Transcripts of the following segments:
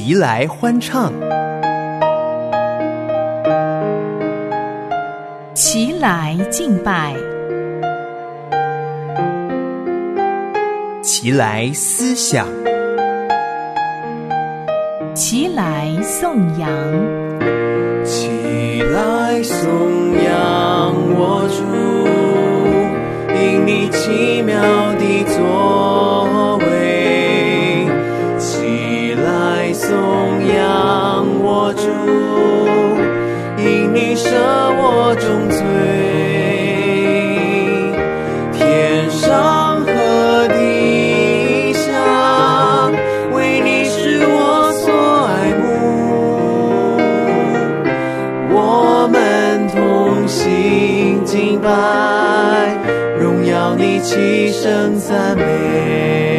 齐来欢唱， 齐来敬拜， 齐来思想， 齐来颂扬， 齐来颂扬我主，因你奇妙的作为。齐来颂扬我主，因你赦我重罪。天上和地下，为你是我所爱慕。我们同心敬拜，荣耀你，齐声赞美。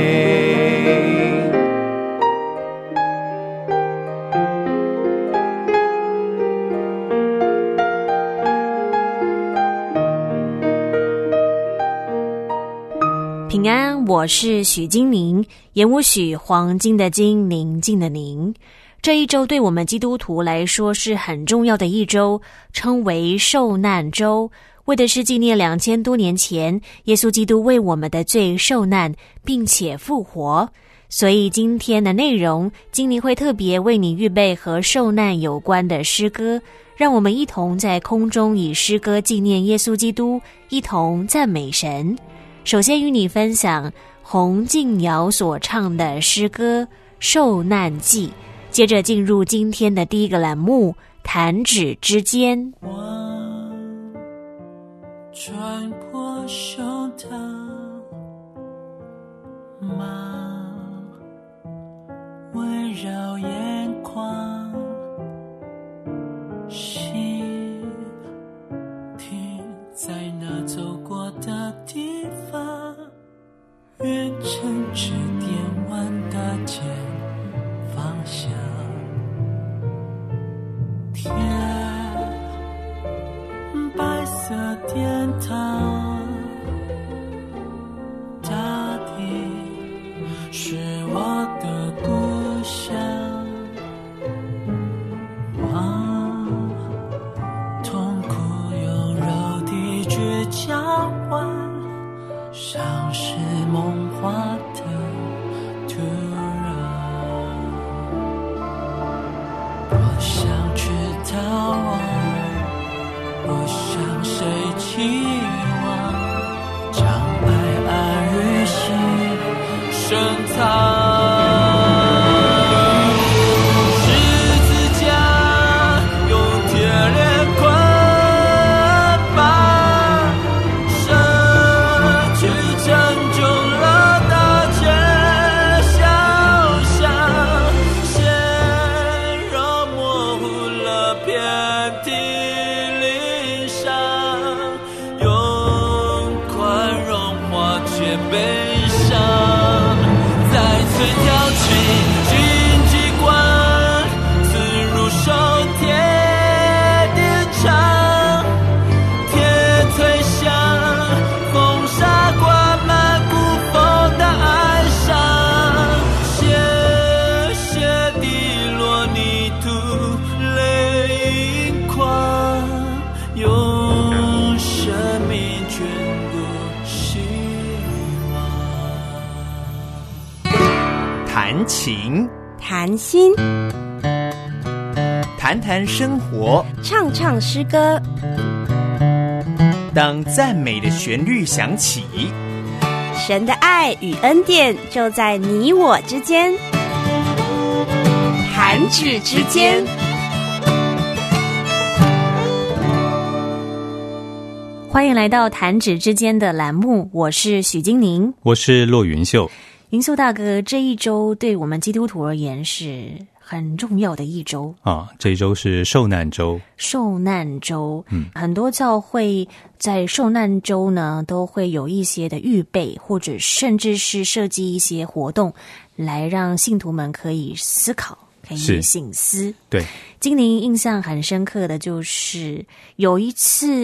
平安，我是许金玲，言无许，黄金的金，宁静的宁。这一周对我们基督徒来说是很重要的一周，称为受难周，为的是纪念2000多年前耶稣基督为我们的罪受难并且复活。所以今天的内容，金玲会特别为你预备和受难有关的诗歌，让我们一同在空中以诗歌纪念耶稣基督，一同赞美神。首先与你分享洪敬尧所唱的诗歌《受难记》，接着进入今天的第一个栏目弹指之间。 我穿过胸膛，马围绕眼眶，心停在那走过的地方，远程指点弯的前方向。天白色殿堂，大地是我的故乡。痛苦用柔的倔强换上是梦话的突然。我想去逃亡，我向谁期望？将爱安于心深藏。 弹琴， 谈心， 谈谈生活， 唱唱诗歌。 当赞美的旋律响起， 神的爱与恩典就在你我之间。弹指之间。 欢迎来到弹指之间的栏目，我是许金玲， 我是骆云秀。 云秀大哥，这一周对我们基督徒而言是很重要的一周啊，这一周是受难周。 受难周，很多教会在受难周呢，都会有一些的预备，或者甚至是设计一些活动，来让信徒们可以思考，可以省思。 对， 金玲印象很深刻的就是有一次，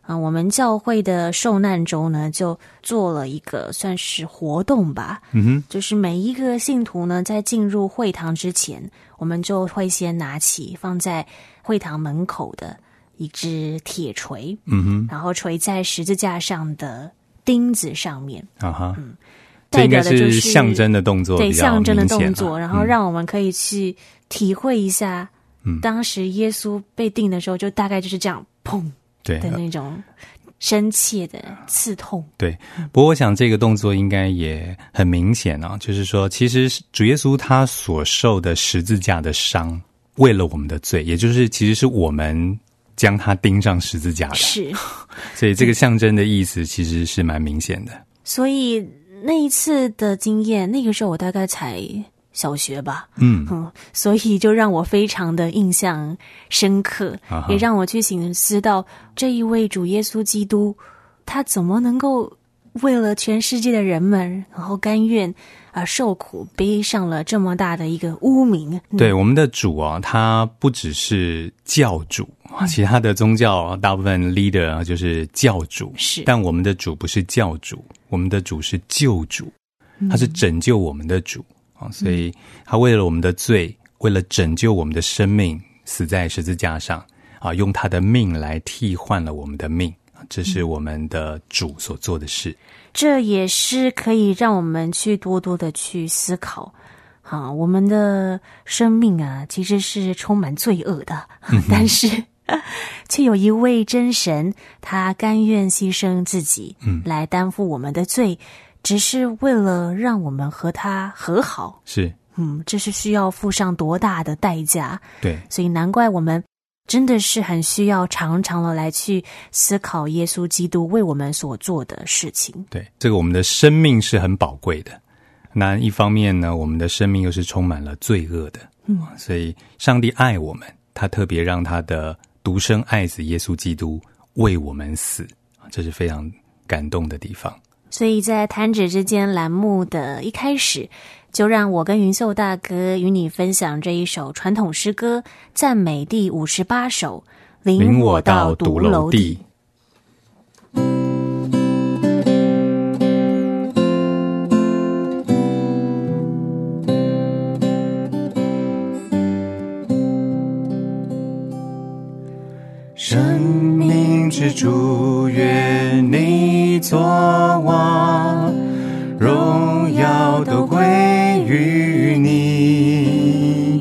我们教会的受难周呢，就做了一个算是活动吧。就是每一个信徒呢，在进入会堂之前，我们就会先拿起放在会堂门口的一只铁锤，然后锤在十字架上的钉子上面。 这应该是象征的动作， 对，象征的动作，然后让我们可以去体会一下，当时耶稣被钉的时候，就大概就是这样，砰。对的那种深切的刺痛。对， 不过我想这个动作应该也很明显啊，就是说其实主耶稣他所受的十字架的伤，为了我们的罪，也就是其实是我们将他钉上十字架的，是，所以这个象征的意思其实是蛮明显的。 所以那一次的经验，那个时候我大概才小学吧，所以就让我非常的印象深刻，也让我去省思到这一位主耶稣基督，他怎么能够为了全世界的人们，然后甘愿受苦，背上了这么大的一个污名。 对，我们的主啊，他不只是教主，其他的宗教大部分 leader 就是教主，是，但我们的主不是教主，我们的主是救主，他是拯救我们的主。所以他为了我们的罪，为了拯救我们的生命，死在十字架上，用他的命来替换了我们的命，这是我们的主所做的事。 这也是可以让我们去多多的去思考，我们的生命其实是充满罪恶的，但是却有一位真神，他甘愿牺牲自己，来担负我们的罪，只是为了让我们和他和好。是，这是需要付上多大的代价。对，所以难怪我们真的是很需要常常的来去思考耶稣基督为我们所做的事情。 对，这个我们的生命是很宝贵的，那一方面呢，我们的生命又是充满了罪恶的，所以上帝爱我们，他特别让他的独生爱子耶稣基督为我们死，这是非常感动的地方。 所以在弹指之间栏目的一开始，就让我跟云秀大哥与你分享这一首传统诗歌赞美第58首，领我到独楼地。 生命之主，愿你作王，荣耀都归于你，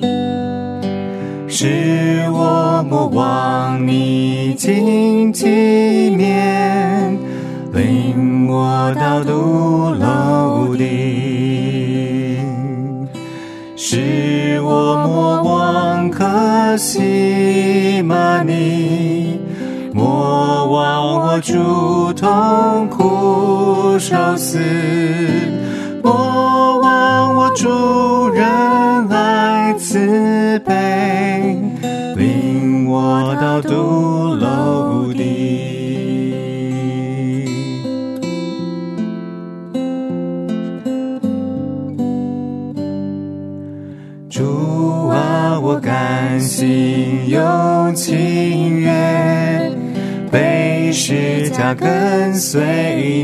使我莫忘你经体面，领我到独楼地，使我莫忘可西玛尼，莫忘我主痛苦受死，莫忘我主仁爱慈悲，领我到独楼地。主啊，我甘心又情愿背十架跟随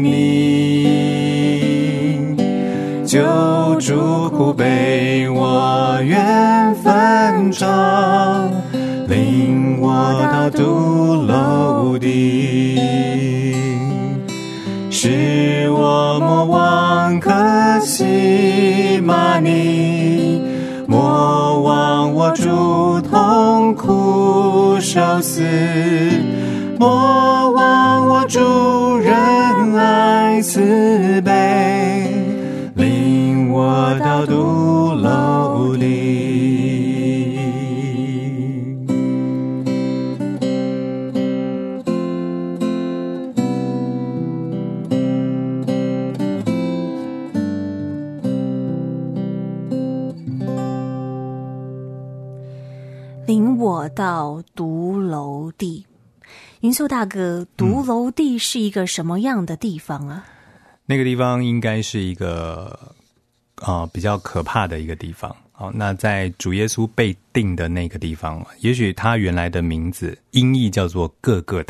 你，救主苦悲我愿分尝，领我到独楼地，使我莫忘可西玛尼，莫忘我主痛苦受死，莫忘我主仁爱慈悲，领我到独楼地。 领我到独楼地。云秀大哥，独楼地是一个什么样的地方啊？ 那个地方应该是一个比较可怕的一个地方。那在主耶稣被钉的那个地方，也许他原来的名字音译叫做各各他，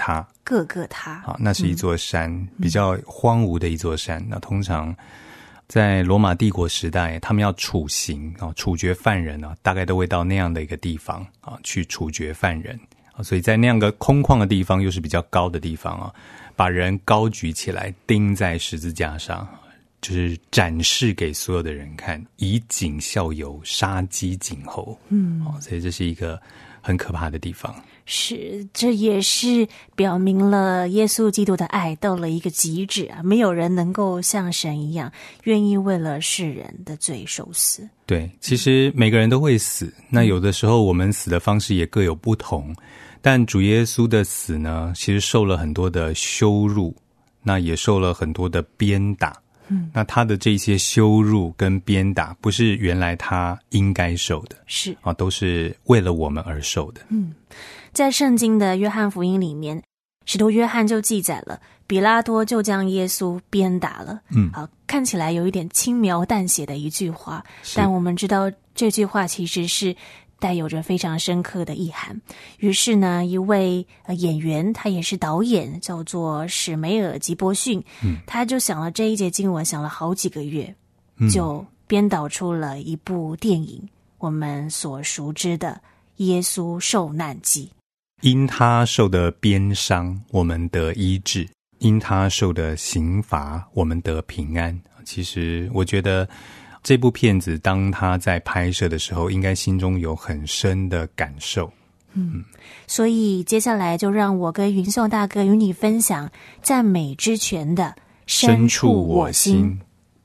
各个他。 好，那是一座山，比较荒芜的一座山。那通常在罗马帝国时代，他们要处刑处决犯人大概都会到那样的一个地方去处决犯人。所以在那样个空旷的地方，又是比较高的地方把人高举起来钉在十字架上，就是展示给所有的人看，以儆效尤，杀鸡儆猴。所以这是一个很可怕的地方。 是，这也是表明了耶稣基督的爱到了一个极致没有人能够像神一样愿意为了世人的罪受死。 对，其实每个人都会死，那有的时候我们死的方式也各有不同，但主耶稣的死呢，其实受了很多的羞辱，那也受了很多的鞭打。那他的这些羞辱跟鞭打不是原来他应该受的，是都是为了我们而受的。 在圣经的约翰福音里面，使徒约翰就记载了比拉多就将耶稣鞭打了。看起来有一点轻描淡写的一句话，但我们知道这句话其实是带有着非常深刻的意涵。于是呢，一位演员，他也是导演，叫做史梅尔吉波逊，他就想了这一节经文，想了好几个月，就编导出了一部电影，我们所熟知的耶稣受难记。 因他受的鞭伤，我们得医治；因他受的刑罚，我们得平安。其实我觉得这部片子当他在拍摄的时候，应该心中有很深的感受。 所以接下来就让我跟云秀大哥与你分享赞美之泉的深处我心。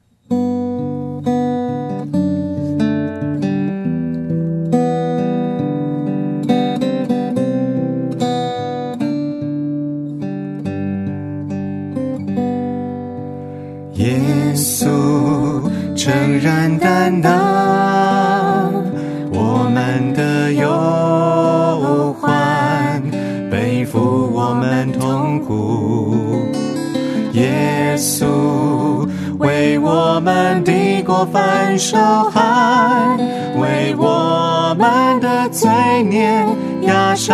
耶稣诚然担当我们的忧患，背负我们痛苦。耶稣为我们的过犯受害，为我们的罪孽压伤。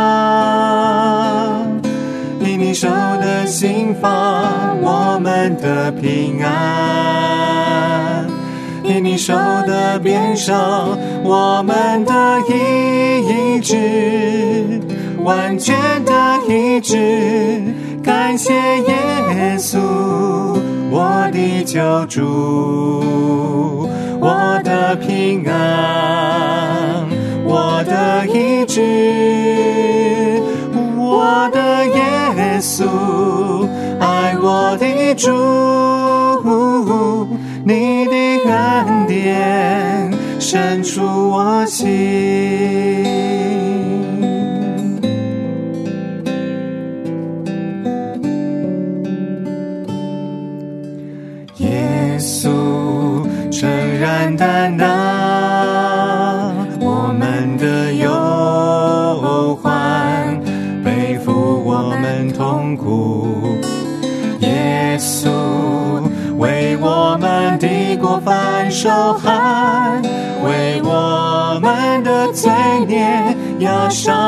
因你受的刑罚，我们的平安；因你受的鞭伤，我们的医治，完全的医治。感谢耶稣，我的救主，我的平安，我的医治，我的耶稣，爱我的主，你的恩典深处我心。耶稣诚然担当我们的忧患，背负我们痛苦。耶稣为我们的过犯受害，为我们的罪孽压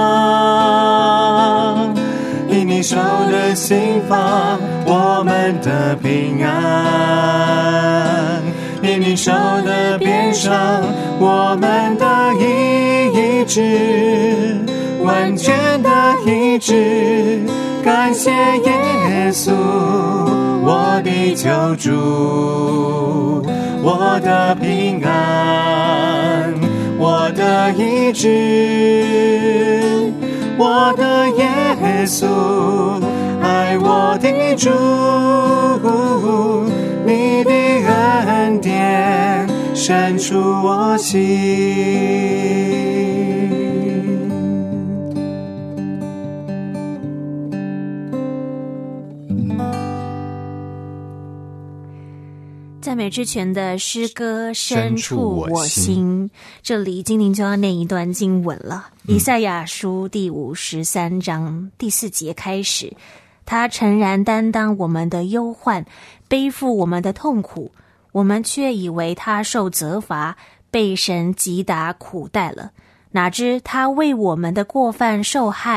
伤。因你受的刑罚，我们的平安；因你受的鞭伤，我们的医治，完全的医治。感谢耶稣，我的救主，我的平安，我的医治，我的耶稣，爱我的主，你的恩典深处我心。 赞美之泉的诗歌深处我心，这里今天就要念一段经文了。以赛亚书第53章第4节开始，他诚然担当我们的忧患，背负我们的痛苦，我们却以为他受责罚，被神击打苦待了。哪知他为我们的过犯受害，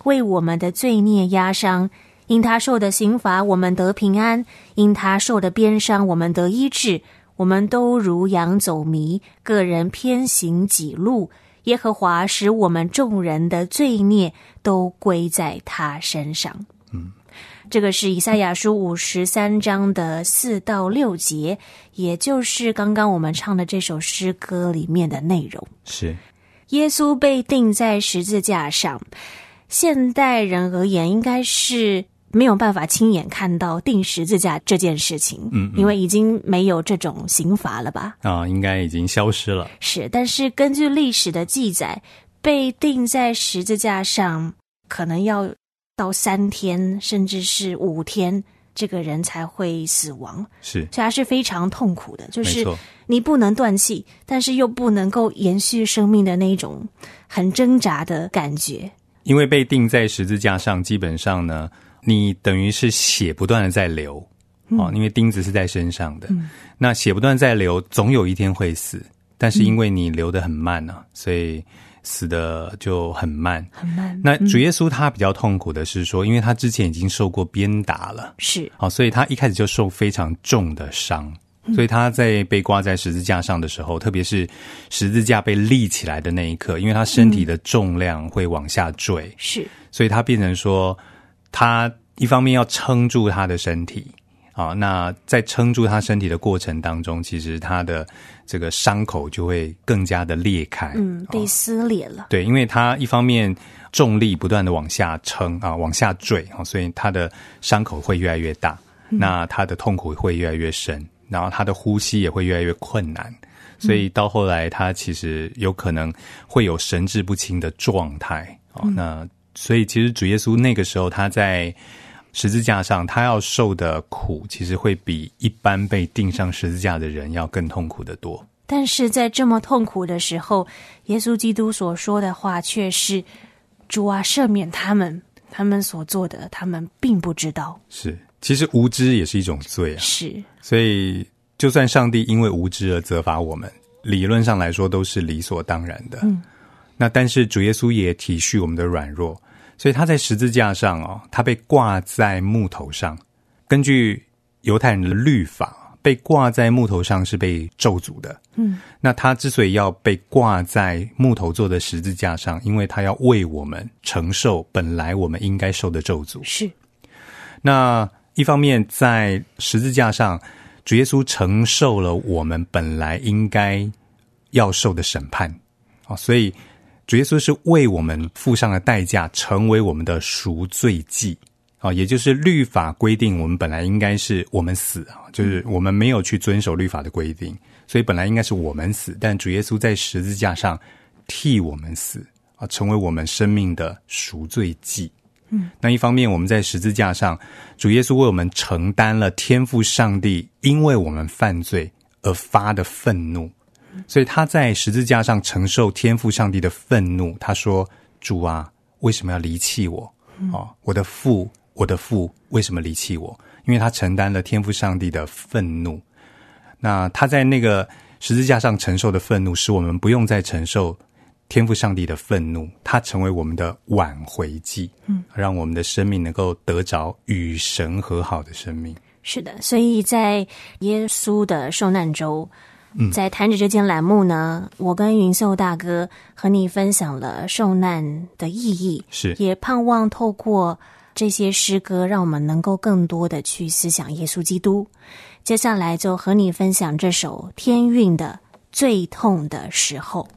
为我们的罪孽压伤，因他受的刑罚我们得平安，因他受的鞭伤我们得医治。我们都如羊走迷，个人偏行己路，耶和华使我们众人的罪孽都归在他身上。这个是以赛亚书53章的4到6节，也就是刚刚我们唱的这首诗歌里面的内容。 是耶稣被钉在十字架上，现代人而言应该是没有办法亲眼看到钉十字架这件事情，因为已经没有这种刑罚了吧？ 应该已经消失了。 是，但是根据历史的记载，被钉在十字架上可能要到3天甚至是5天，这个人才会死亡。 是， 所以他是非常痛苦的，就是你不能断气，但是又不能够延续生命的那种很挣扎的感觉。 因为被钉在十字架上，基本上呢，你等于是血不断的在流，因为钉子是在身上的，那血不断在流，总有一天会死，但是因为你流得很慢所以死的就很慢。那主耶稣他比较痛苦的是说，因为他之前已经受过鞭打了， 是所以他一开始就受非常重的伤，所以他在被挂在十字架上的时候，特别是十字架被立起来的那一刻，因为他身体的重量会往下坠， 是， 所以他变成说他一方面要撑住他的身体那在撑住他身体的过程当中，其实他的这个伤口就会更加的裂开， 被撕裂了。 对，因为他一方面重力不断的往下撑往下坠所以他的伤口会越来越大，那他的痛苦会越来越深，然后他的呼吸也会越来越困难，所以到后来他其实有可能会有神志不清的状态那所以其实主耶稣那个时候他在十字架上，他要受的苦其实会比一般被钉上十字架的人要更痛苦得多。 但是在这么痛苦的时候，耶稣基督所说的话却是，主啊，赦免他们所做的，他们并不知道。 是，其实无知也是一种罪是， 所以就算上帝因为无知而责罚我们，理论上来说都是理所当然的那但是主耶稣也体恤我们的软弱，所以他在十字架上他被挂在木头上。根据犹太人的律法，被挂在木头上是被咒诅的那他之所以要被挂在木头做的十字架上，因为他要为我们承受本来我们应该受的咒诅。 是， 那一方面在十字架上，主耶稣承受了我们本来应该要受的审判所以主耶稣是为我们付上了代价，成为我们的赎罪祭也就是律法规定我们本来应该是我们死就是我们没有去遵守律法的规定，所以本来应该是我们死，但主耶稣在十字架上替我们死成为我们生命的赎罪祭那一方面我们在十字架上，主耶稣为我们承担了天父上帝因为我们犯罪而发的愤怒，所以他在十字架上承受天父上帝的愤怒，他说，主啊，为什么要离弃我我的父为什么离弃我？因为他承担了天父上帝的愤怒，那他在那个十字架上承受的愤怒，使我们不用再承受天父上帝的愤怒，他成为我们的挽回祭让我们的生命能够得着与神和好的生命。 是的，所以在耶稣的受难周在弹指之间栏目呢，我跟云秀大哥和你分享了受难的意义， 是也盼望透过这些诗歌让我们能够更多的去思想耶稣基督。接下来就和你分享这首天韵的最痛的时候。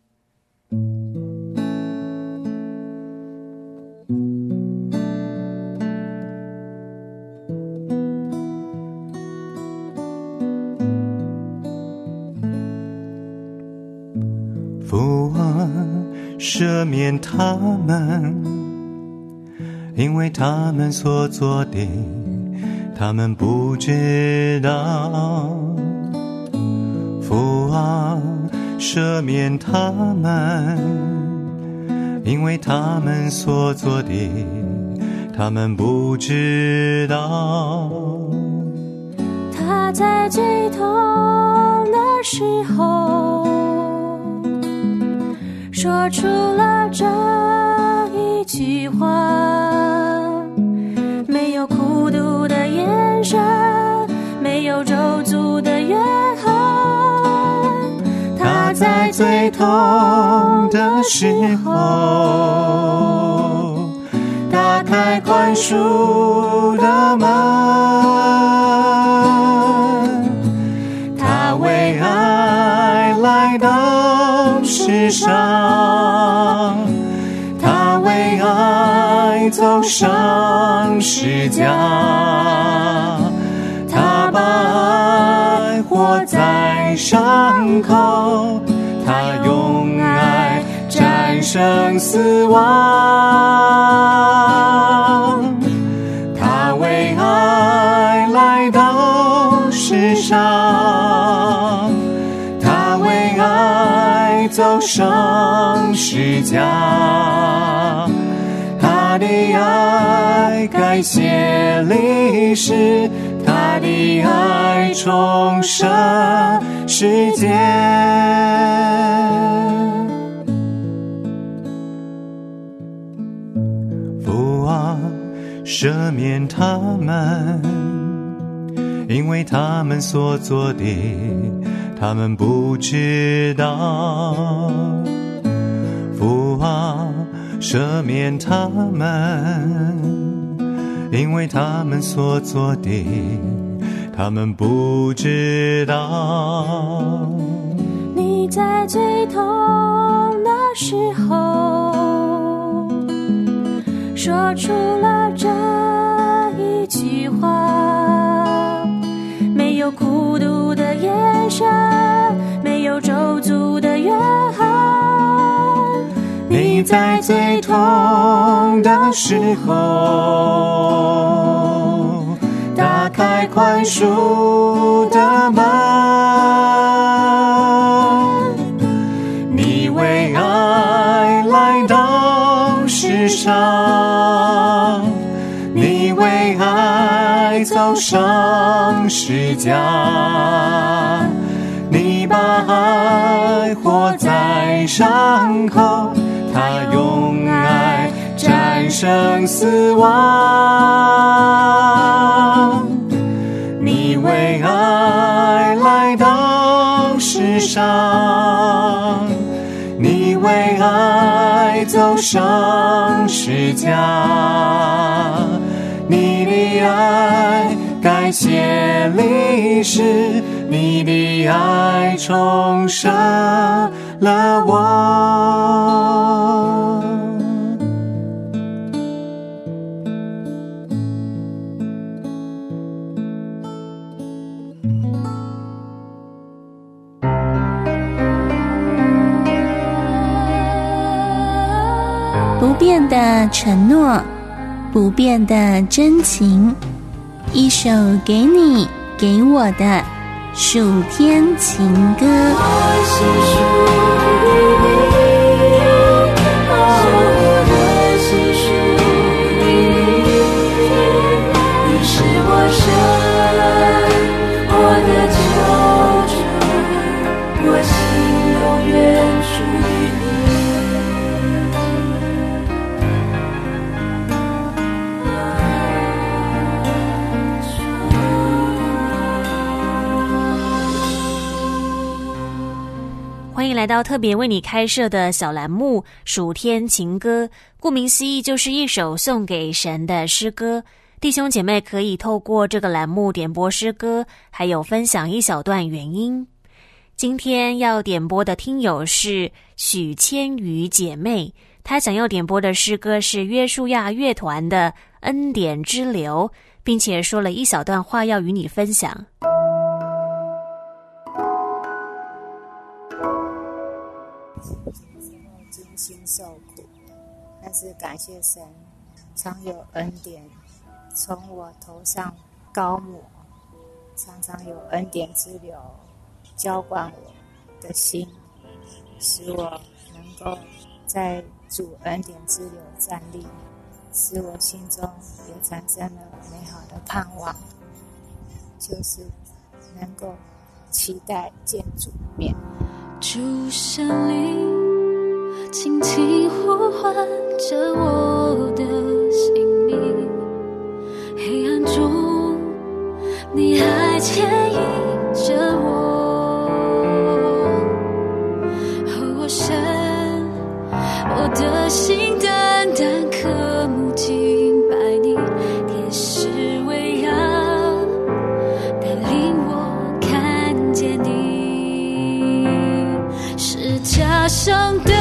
父啊，赦免他们，因为他们所做的，他们不知道。父啊，赦免他们，因为他们所做的，他们不知道。 他在最痛的时候说出了这一句话，没有孤独的眼神，没有咒诅的约翰。 他在最痛的时候打开宽恕的门，他为爱来到世上，他为爱走上十架，他把爱活在伤口，他用爱战胜死亡，他为爱来到世上，他为爱走上十架，他的爱改写历史，他的爱重生世界。父啊，赦免他们，因为他们所做的他们不知道。父啊，赦免他们，因为他们所做的他们不知道。 你在最痛的时候说出了这一句话，没有孤独的眼神，没有咒诅的约翰。 你在最痛的时候打开宽恕的门，你为爱来到世上，你为爱走上十架，你把爱活在伤口，他用爱战胜死亡，你为爱来到世上，你为爱走上十架，你的爱改写历史，你的爱重生了我。 不变的承诺，不变的真情，一首给你给我的暑天情歌。 我是属于你，我的心属于你，你是我神，我的救主，我心永远属于你。 欢迎来到特别为你开设的小栏目暑天情歌，顾名思义就是一首送给神的诗歌。弟兄姐妹可以透过这个栏目点播诗歌，还有分享一小段原音。今天要点播的听友是许千瑜姐妹，她想要点播的诗歌是约书亚乐团的恩典之流，并且说了一小段话要与你分享。 精心受苦，但是感谢神常有恩典从我头上高抹，常常有恩典之流浇灌我的心，使我能够在主恩典之流站立，使我心中也产生了美好的盼望，就是能够期待见主面。 主圣灵轻轻呼唤着我的姓名，黑暗中你还牵引着我，和我神，我的心单单渴慕敬拜你，天使围绕带领我看见你，是加上的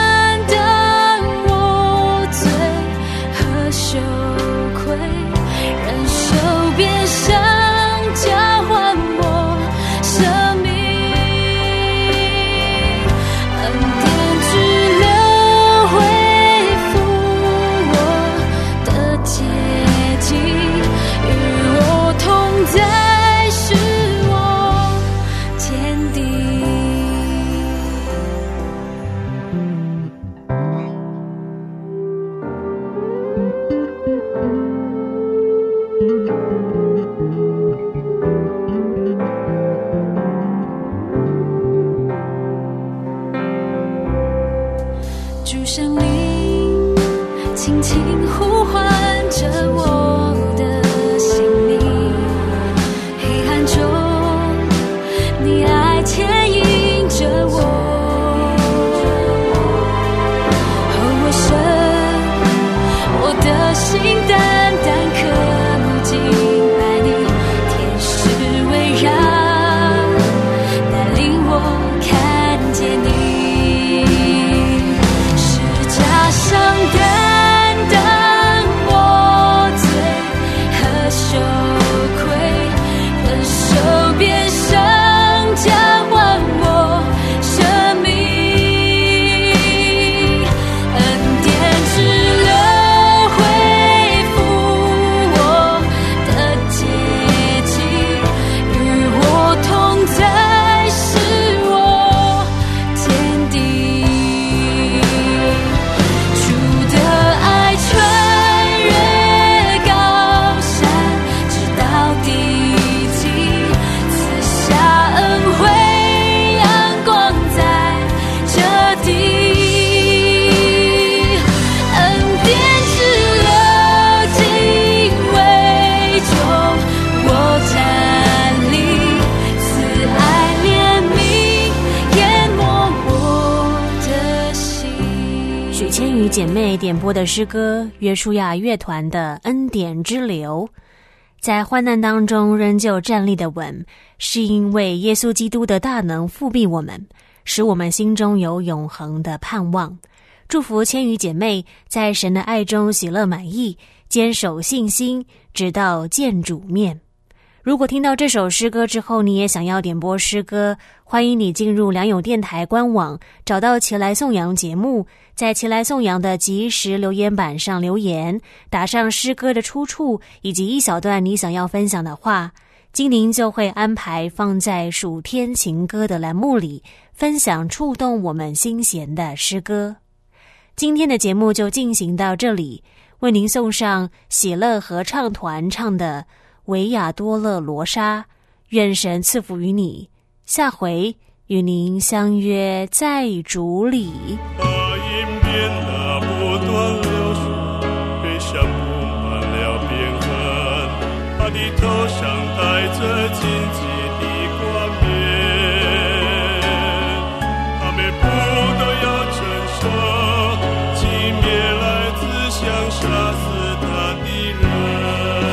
姐妹点播的诗歌约书亚乐团的恩典之流，在患难当中仍旧站立的稳，是因为耶稣基督的大能复庇我们，使我们心中有永恒的盼望。祝福千余姐妹在神的爱中喜乐满意，坚守信心，直到见主面。如果听到这首诗歌之后，你也想要点播诗歌，欢迎你进入良友电台官网，找到齐来颂扬节目，在齐来颂扬的即时留言板上留言，打上诗歌的出处以及一小段你想要分享的话，精灵就会安排放在属天情歌的栏目里，分享触动我们心弦的诗歌。今天的节目就进行到这里，为您送上喜乐合唱团唱的维亚多勒罗莎，愿神赐福于你，下回与您相约在主里。 他因变了不断流水，悲伤布满了边痕，他的头上戴着荆棘的冠冕，他每步都要承受击灭来自想杀死他的人。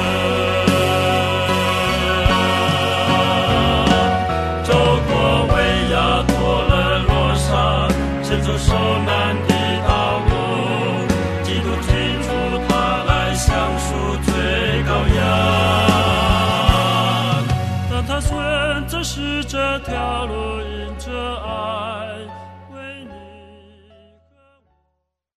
受难的道路，基督提出他来享受最高阳，但他选择是这条路，因着爱